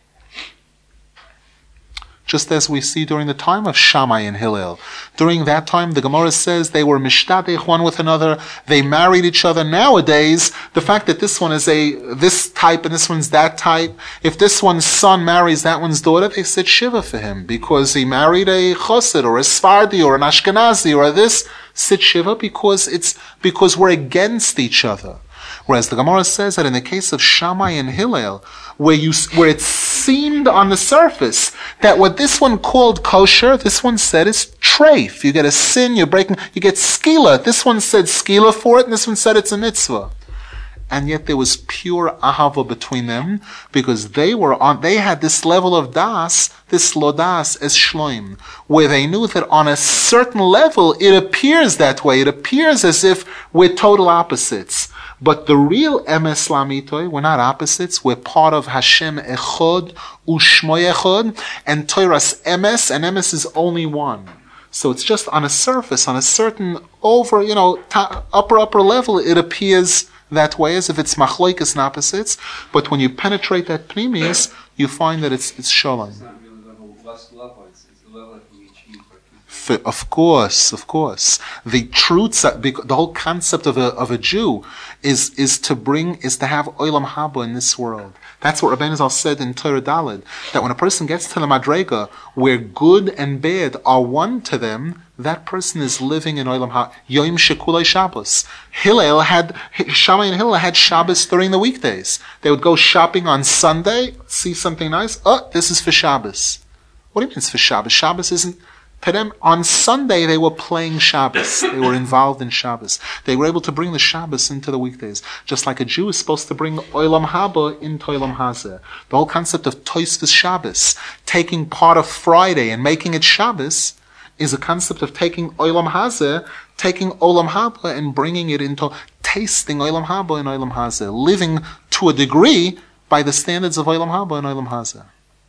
Just as we see during the time of Shammai and Hillel. During that time, the Gemara says they were mishtadech one with another. They married each other. Nowadays, the fact that this one is this type and this one's that type, if this one's son marries that one's daughter, they said shiva for him because he married a chosid or a Sfardi or an Ashkenazi or this. Sit shiva because we're against each other. Whereas the Gemara says that in the case of Shammai and Hillel, where it seemed on the surface that what this one called kosher, this one said is treif. You get a sin, you get skila. This one said skila for it, and this one said it's a mitzvah. And yet there was pure ahava between them, because they had this level of das, this lodas as shloim, where they knew that on a certain level it appears that way. It appears as if we're total opposites. But the real emes lamitoy, we're not opposites. We're part of Hashem echod u'shmo echod, and Torah's emes, and emes is only one. So it's just on a surface, on a certain upper level, it appears that way, as if it's machloikas and opposites. But when you penetrate that pnimius, you find that it's shalom. It's not really the level of level, it's the level that we achieve. Of course. The truth, the whole concept of a Jew is to have olam haba in this world. That's what Rabbeinu Zal said in Torah Daled, that when a person gets to the madrega where good and bad are one to them, that person is living in olam haba. Yom shekulei Shabbos. Shammai and Hillel had Shabbos during the weekdays. They would go shopping on Sunday, see something nice. Oh, this is for Shabbos. What do you mean it's for Shabbos? Shabbos isn't. To them, on Sunday, they were playing Shabbos. They were involved in Shabbos. They were able to bring the Shabbos into the weekdays. Just like a Jew is supposed to bring Olam Haba into Olam Hazeh. The whole concept of Tosfos Shabbos, taking part of Friday and making it Shabbos, is a concept of taking Olam Hazeh, taking Olam Haba and bringing it into tasting Olam Haba and Olam Hazeh, living to a degree by the standards of Olam Haba and Olam Hazeh.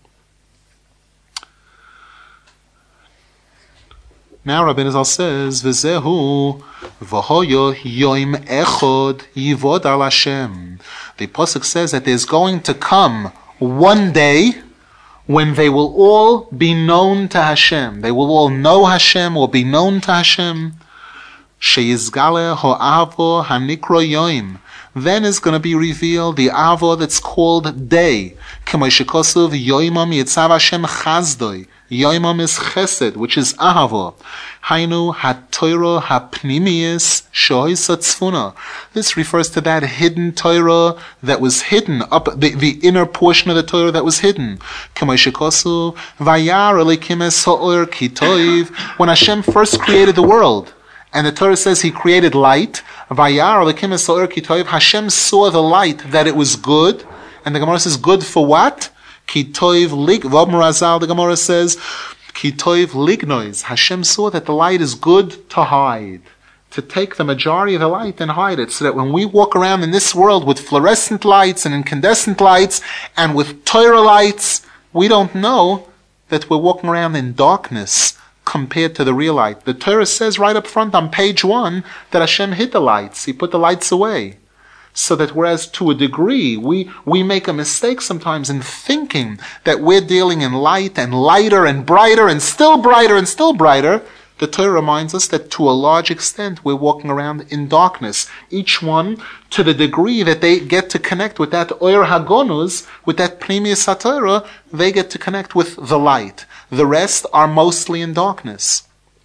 Now Rabbeinu Zal says, "V'zehu v'hoyo yoim echod yivod al Hashem." The pasuk says that there's going to come one day when they will all be known to Hashem. They will all know Hashem or be known to Hashem. Sheyizgale ho'avo hanikro yoim. Then is going to be revealed the avo that's called day. K'mo shekosov yoimam yitzav Hashem chazdoi. Yoimam is chesed, which is ahava. Hainu ha-Torah ha-pnimiyis shoisa tzfuna. This refers to that hidden Torah that was hidden, the inner portion of the Torah that was hidden. K'mo shekosu vayar elikim es ha'or ki toiv. When Hashem first created the world, and the Torah says He created light, vayar elikim es ha'or ki toiv, Hashem saw the light that it was good, and the Gemara says good for what? Ki toiv lig, V'Amrazal, the Gemara says, Ki toiv lignois. Hashem saw that the light is good to hide, to take the majority of the light and hide it, so that when we walk around in this world with fluorescent lights and incandescent lights and with Torah lights, we don't know that we're walking around in darkness compared to the real light. The Torah says right up front on page 1 that Hashem hid the lights. He put the lights away. So that whereas to a degree, we make a mistake sometimes in thinking that we're dealing in light and lighter and brighter and still brighter and still brighter, the Torah reminds us that to a large extent we're walking around in darkness. Each one to the degree that they get to connect with that Oyer Hagonuz, with that Pnimius HaTorah, they get to connect with the light. The rest are mostly in darkness.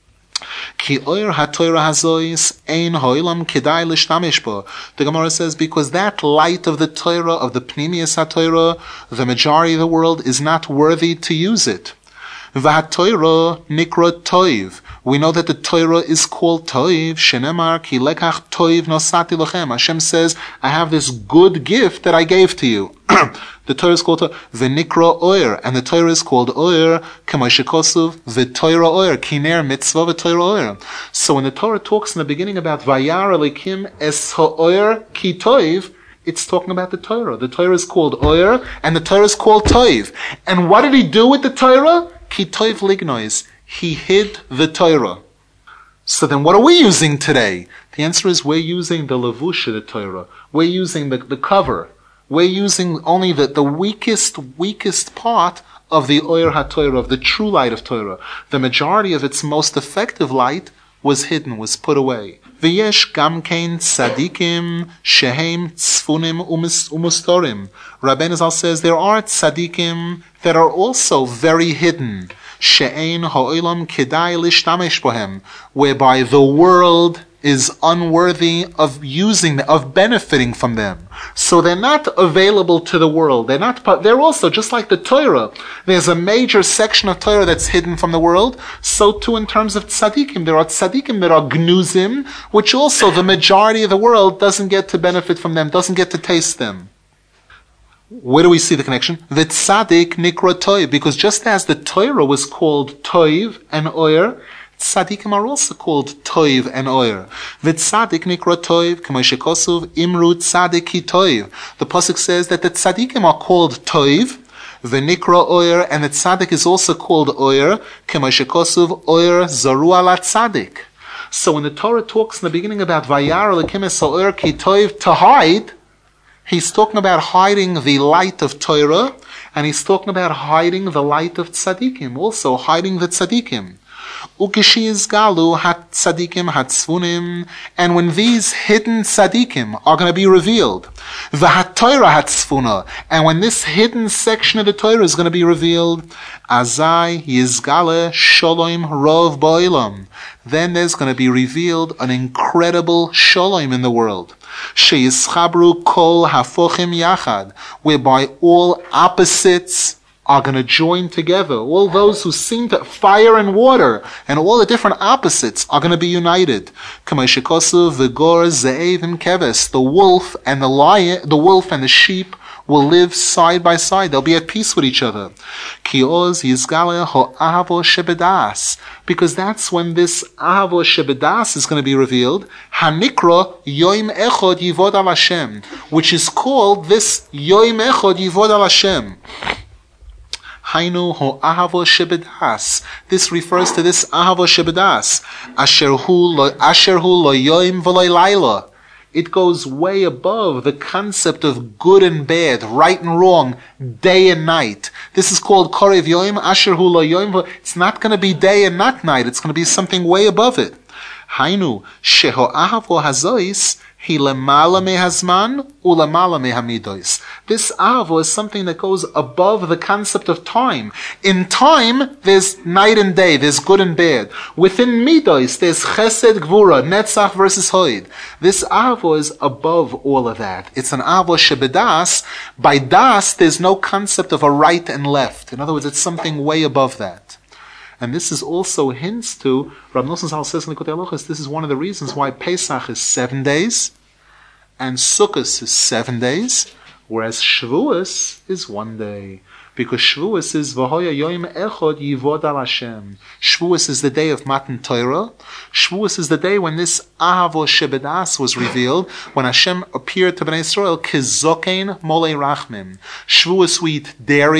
Ki oyer haTorah hazois ein ho'ilam kedai lishtamish bo. The Gemara says, because that light of the Torah, of the Pnimius HaTorah, the majority of the world is not worthy to use it. VaHaTorah nikra toiv. We know that the Torah is called toiv. Shenemar ki lekach toiv nosati lochem. Hashem says, I have this good gift that I gave to you. The Torah is called v'nikra oyer, and the Torah is called oyer, k'moshikosuv v'Torah oyer, kiner mitzvah v'Torah oyer. So when the Torah talks in the beginning about vayar elikim es ha'oyer ki toiv, it's talking about the Torah. The Torah is called oyer, and the Torah is called toiv. And what did he do with the Torah? Ki toiv lignois. He hid the Torah. So then what are we using today? The answer is we're using the levush of the Torah. We're using the cover. We're using only the weakest part of the Oyer HaTorah, of the true light of Torah. The majority of its most effective light was hidden, was put away. V'yesh gam kein tzadikim shehem tzfunim umustorim. Rabbeinu Zal says there are tzadikim that are also very hidden. She'ein ha'olam kedai lishtamish bohem, whereby the world is unworthy of using them, of benefiting from them. So they're not available to the world. They're also, just like the Torah, there's a major section of Torah that's hidden from the world. So too in terms of tzaddikim, there are tzaddikim that are gnuzim, which also the majority of the world doesn't get to benefit from them, doesn't get to taste them. Where do we see the connection? The tzaddik nikra toiv, because just as the Torah was called toiv and oyer, tzaddikim are also called toiv and oyer. V'tzadik nikra toiv, k'may shekosuv imru tzaddik ki toiv. The pasuk says that the tzaddikim are called toiv, v'nikra oyer, and the tzaddik is also called oyer, k'may shekosuv oyer zaru ala tzaddik. So when the Torah talks in the beginning about vayar elikim es ha'oyer ki toiv, to hide, he's talking about hiding the light of Torah, and he's talking about hiding the light of tzaddikim, also hiding the tzaddikim. Ukishiz galu hat tzadikim hat tzfunim, and when these hidden tzadikim are going to be revealed, v'hat Torah hat tzfuna, and when this hidden section of the Torah is going to be revealed, azai yizgale shalom rov ba'olam, then there's going to be revealed an incredible shalom in the world. Sheyischabru kol hafochim yachad, whereby all opposites are going to join together. All those who seem to, fire and water, and all the different opposites are going to be united. Kamashikosu v'gor ze'evim keves, the wolf and the lion, the wolf and the sheep will live side by side. They'll be at peace with each other. Kioz yizgale ho'ahavo shebedas, because that's when this ahavo shebedas is going to be revealed. Hanikra yoim echod yivod al Hashem, which is called this yoim echod yivod al Hashem. Hainu ho'ahavo shebedas. This refers to this ahavo shebedas. Asher hu lo yoim v'lo laila. It goes way above the concept of good and bad, right and wrong, day and night. This is called korev yoim, asher hu lo yoim. It's not going to be day and not night. It's going to be something way above it. Hainu sheho'ahavo hazois. Hi lemala mehazman ulemala mehamidos. This avo is something that goes above the concept of time. In time, there's night and day, there's good and bad. Within midos, there's chesed gvura, netzach versus hoid. This avo is above all of that. It's an avo shebedas. By das, there's no concept of a right and left. In other words, it's something way above that. And this is also hints to, Rav Nosson Zal says in the Likutei Halachos, this is one of the reasons why Pesach is 7 days, and Sukkot is 7 days, whereas Shavuos is 1 day. Because Shavuos is V'hoya Yoim Echod Yivod Al Hashem. Shavuos is the day of Matan Torah. Shavuos is the day when this Ahavo Shebedas was revealed, when Hashem appeared to Bnei Yisrael, Kizokein Molei Rachmim. Shavuos we eat dairy,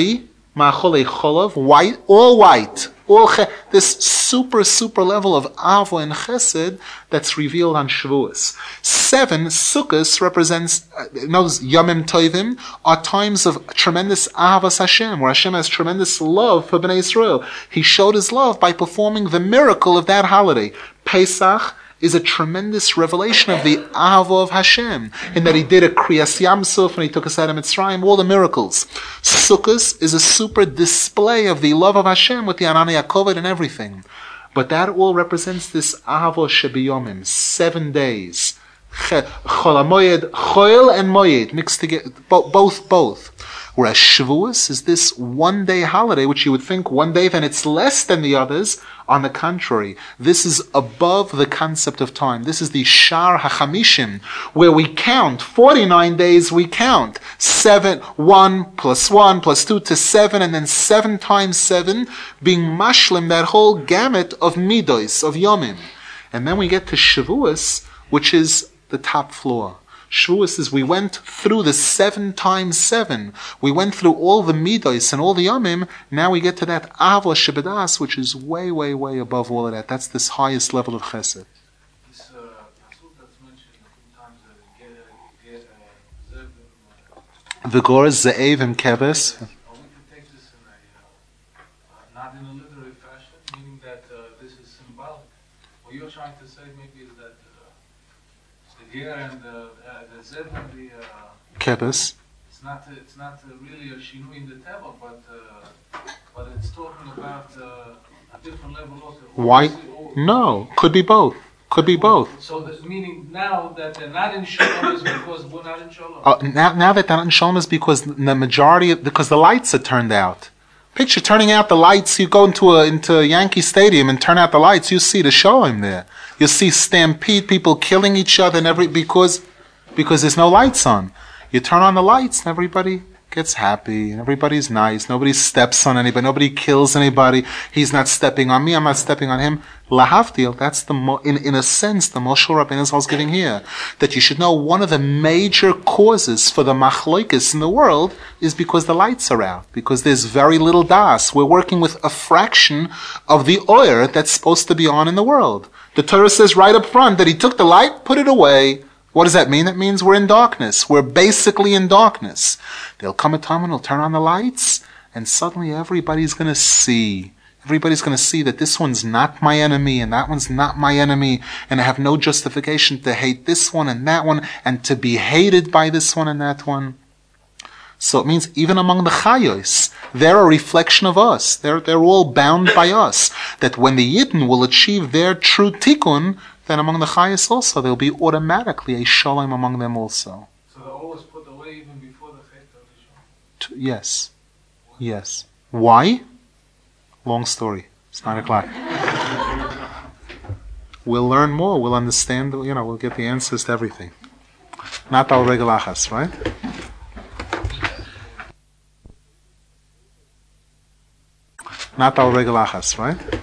Ma'acholei cholav, white, all white. This super level of avo and chesed that's revealed on Shavuos. 7, Sukkos represents, Yomim Tovim are times of tremendous avas Hashem, where Hashem has tremendous love for Bnei Israel. He showed His love by performing the miracle of that holiday. Pesach is a tremendous revelation of the Avo of Hashem, in that He did a Kriyas Yamsuf and He took us out of Mitzrayim, all the miracles. Sukkos is a super display of the love of Hashem with the Anani HaKovod and everything. But that all represents this Avo Shebiyomim, 7 days. Chol HaMoyed, Choil and Moyed, mixed together, both. Whereas Shavuos is this 1-day holiday, which you would think 1 day, then it's less than the others. On the contrary, this is above the concept of time. This is the Shar HaChamishim, where we count, 49 days we count. 7, 1 plus 1 plus 2 to 7, and then 7 times 7, being mashlim, that whole gamut of midos, of yomim. And then we get to Shavuos, which is the top floor. Shavuos is we went through the 7 times 7. We went through all the midos and all the yomim. Now we get to that avo shebedas, which is way above all of that. That's this highest level of chesed. This pasuk that's mentioned a few times, V'gor ze'ev and keves. we could take this in not in a literary fashion, meaning that this is symbolic. What you're trying to say maybe is that the ger and the zev and the Keves. it's not really a shinui in the teva, but it's talking about a different level also. Why? No, could be both. So that meaning now that they're not in shalom is because we're not in shalom. Now that they're not in shalom is because the majority, because the lights are turned out. Picture turning out the lights. You go into Yankee Stadium and turn out the lights. You see the shalom there. You see stampede, people killing each other, and because there's no lights on. You turn on the lights and everybody gets happy, and everybody's nice. Nobody steps on anybody. Nobody kills anybody. He's not stepping on me. I'm not stepping on him. Lahavdil, that's in a sense, the Moshe Rabbeinu is giving here. That you should know one of the major causes for the machloikis in the world is because the lights are out. Because there's very little das. We're working with a fraction of the oil that's supposed to be on in the world. The Torah says right up front that He took the light, put it away. What does that mean? That means we're in darkness. We're basically in darkness. There'll come a time when He'll turn on the lights, and suddenly everybody's going to see. Everybody's going to see that this one's not my enemy, and that one's not my enemy, and I have no justification to hate this one and that one, and to be hated by this one and that one. So it means even among the chayos, they're a reflection of us. They're all bound by us. That when the Yidden will achieve their true tikkun, then among the chayos also, there'll be automatically a shalom among them also. So they're always put away even before the fate of the shalom? Yes. Why? Long story. It's 9 o'clock. We'll learn more. We'll understand, we'll get the answers to everything. Not al regel achas, right? Not al regel achas, right?